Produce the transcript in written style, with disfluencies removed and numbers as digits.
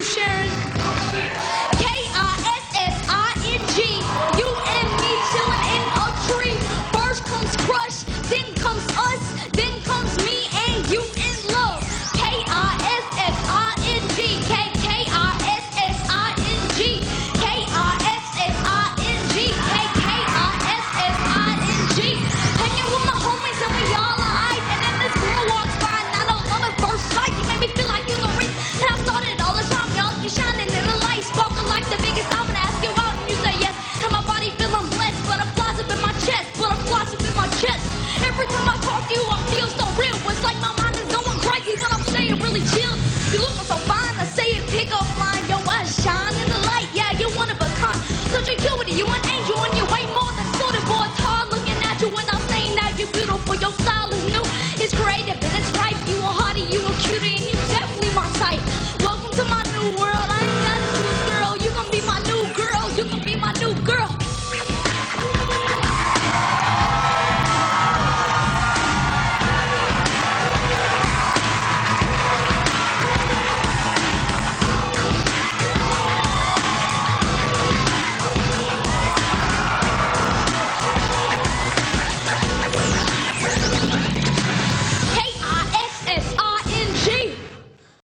Sharon. Kissing. You and me chilling in a tree. First comes crush, then comes us, then comes me and you in love. Kissing. Hanging with my homies and we all alike. And then this girl walks by and I don't love at first sight. You made me feel like you're the reason that I started all the time. Y'all, you're shining in the light, sparkling like the biggest diamond. I ask you out and you say yes. Got my body feeling blessed, butterflies up in my chest, butterflies up in my chest. Every time I talk to you, I feel so real. It's like my mind is going crazy, but I'm staying really chill. You looking so fine, I say it, pick up line. Your eyes shine in the light, yeah, you're one of a kind. Such a cutie, you an angel, and you way more than suitable. It's hard looking at you when I'm saying that you're beautiful. Your style is new, it's creative, and it's right. You a hottie, you a cutie, and you